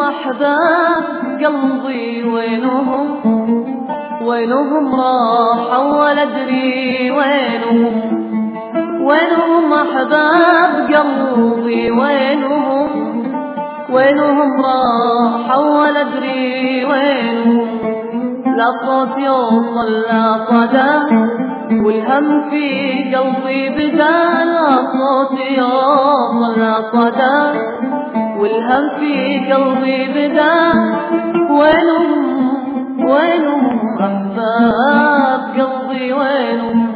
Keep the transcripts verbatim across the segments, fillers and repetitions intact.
أحباب قلبي وينهم وينهم راحوا ولا أدري وينهم وينهم أحباب قلبي وينهم وينهم راحوا ولا أدري وينهم لا صوت يوصل لا صدى والهم في قلبي بدا لا صوت يوصل لا صدى والهم في قلبي بدا وينهم وينهم أحباب قلبي وينهم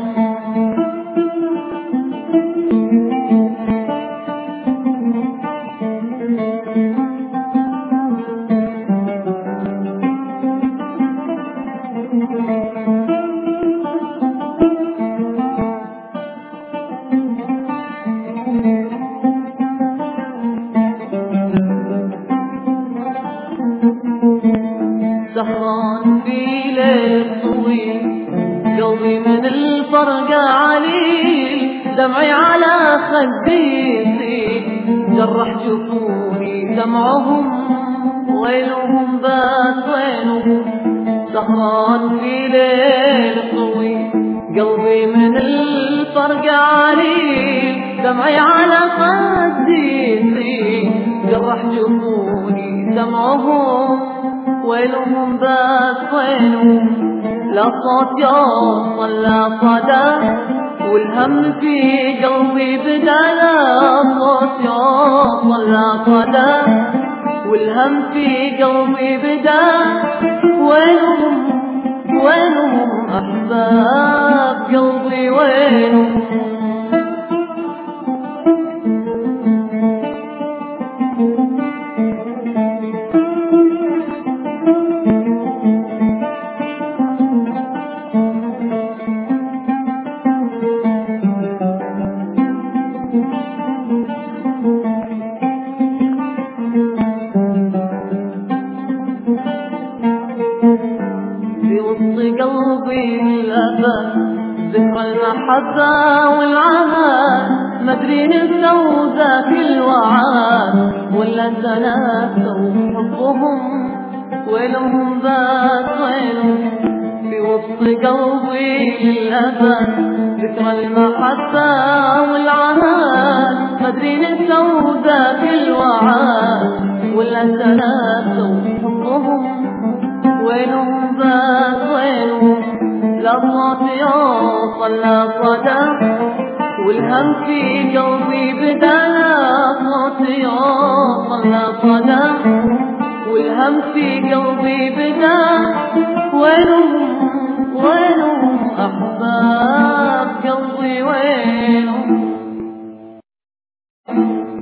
سهران في ليل طويل قلبي من الفرقة عليل دمعي على خدي يسيل جرح جفوني دمعهم ويلهم بس وينهم سهران في ليل طويل قلبي من الفرقة عليل دمعي على خدي يسيل جرح جفوني دمعهم وينهم بس وينهم لا صوت يوصل لا صدى والهم في قلبي بدا لا صوت يوصل لا صدى والهم في قلبي بدا وينهم وينهم أحباب قلبي وينهم في وسط قلبي الأبد ذكرى المحبة والعهد مدري نسوا ذاك الوعد ولا تناسوا حبهم وينهم بس وينهم في وسط قلبي الأبد ذكرى المحبة والعهد مدري نسوا ذاك الوعد ولا تناسوا حبهم وينهم بس وينهم لا صوت يوصل لا صدى والهم في قلبي بدا لا صوت يوصل لا صدى والهم في قلبي بدا وينهم وينهم أحباب قلبي وينهم